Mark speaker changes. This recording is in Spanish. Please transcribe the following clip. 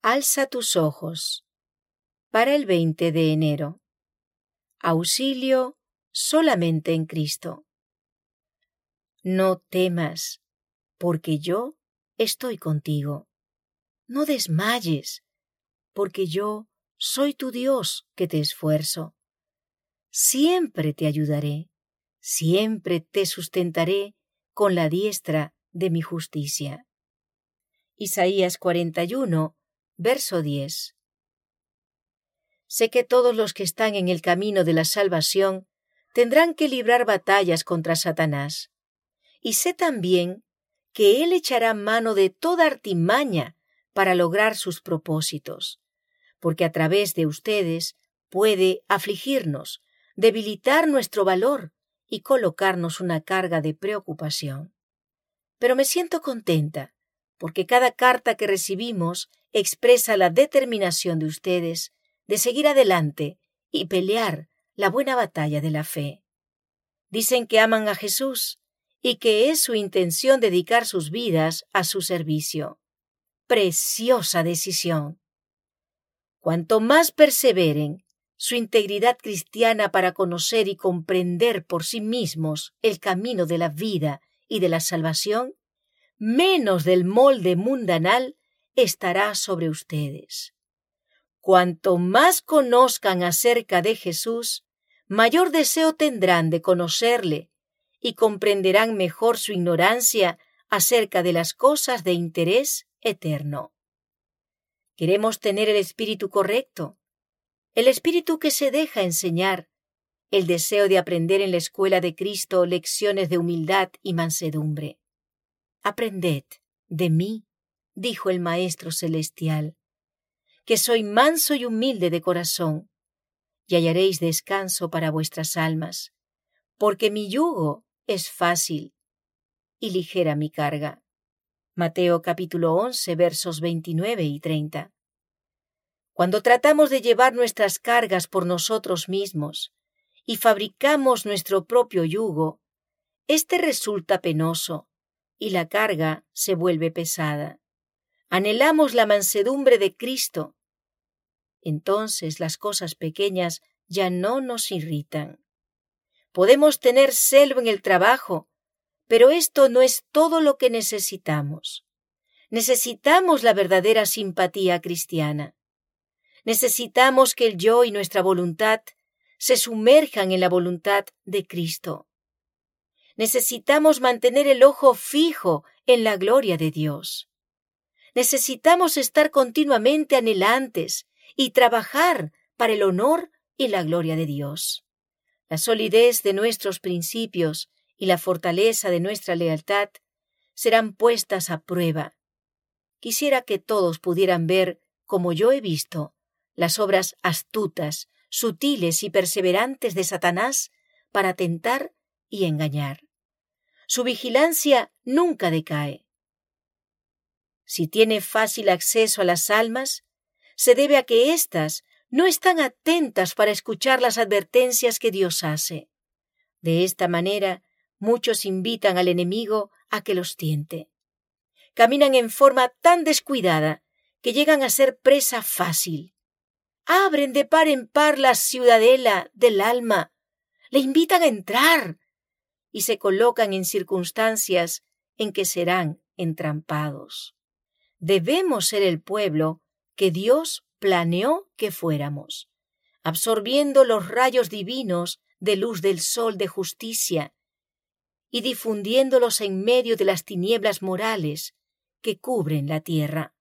Speaker 1: Alza tus ojos. Para el 20 de enero. Auxilio solamente en Cristo. No temas, porque yo estoy contigo. No desmayes, porque yo soy tu Dios que te esfuerzo. Siempre te ayudaré, siempre te sustentaré con la diestra de mi justicia. Isaías 41, verso 10. Sé que todos los que están en el camino de la salvación tendrán que librar batallas contra Satanás. Y sé también que él echará mano de toda artimaña para lograr sus propósitos, porque a través de ustedes puede afligirnos, debilitar nuestro valor y colocarnos una carga de preocupación. Pero me siento contenta, porque cada carta que recibimos expresa la determinación de ustedes de seguir adelante y pelear la buena batalla de la fe. Dicen que aman a Jesús y que es su intención dedicar sus vidas a su servicio. Preciosa decisión. Cuanto más perseveren su integridad cristiana para conocer y comprender por sí mismos el camino de la vida y de la salvación, menos del molde mundanal estará sobre ustedes. Cuanto más conozcan acerca de Jesús, mayor deseo tendrán de conocerle y comprenderán mejor su ignorancia acerca de las cosas de interés eterno. Queremos tener el espíritu correcto, el espíritu que se deja enseñar, el deseo de aprender en la escuela de Cristo lecciones de humildad y mansedumbre. Aprended de mí, dijo el Maestro Celestial, que soy manso y humilde de corazón, y hallaréis descanso para vuestras almas, porque mi yugo es fácil y ligera mi carga. Mateo capítulo 11, versos 29 y 30. Cuando tratamos de llevar nuestras cargas por nosotros mismos y fabricamos nuestro propio yugo, este resulta penoso y la carga se vuelve pesada. Anhelamos la mansedumbre de Cristo. Entonces las cosas pequeñas ya no nos irritan. Podemos tener celo en el trabajo, pero esto no es todo lo que necesitamos. Necesitamos la verdadera simpatía cristiana. Necesitamos que el yo y nuestra voluntad se sumerjan en la voluntad de Cristo. Necesitamos mantener el ojo fijo en la gloria de Dios. Necesitamos estar continuamente anhelantes y trabajar para el honor y la gloria de Dios. La solidez de nuestros principios y la fortaleza de nuestra lealtad serán puestas a prueba. Quisiera que todos pudieran ver, como yo he visto, las obras astutas, sutiles y perseverantes de Satanás para tentar y engañar. Su vigilancia nunca decae. Si tiene fácil acceso a las almas, se debe a que éstas no están atentas para escuchar las advertencias que Dios hace. De esta manera, muchos invitan al enemigo a que los tiente. Caminan en forma tan descuidada que llegan a ser presa fácil. Abren de par en par la ciudadela del alma, le invitan a entrar y se colocan en circunstancias en que serán entrampados. Debemos ser el pueblo que Dios planeó que fuéramos, absorbiendo los rayos divinos de luz del sol de justicia y difundiéndolos en medio de las tinieblas morales que cubren la tierra.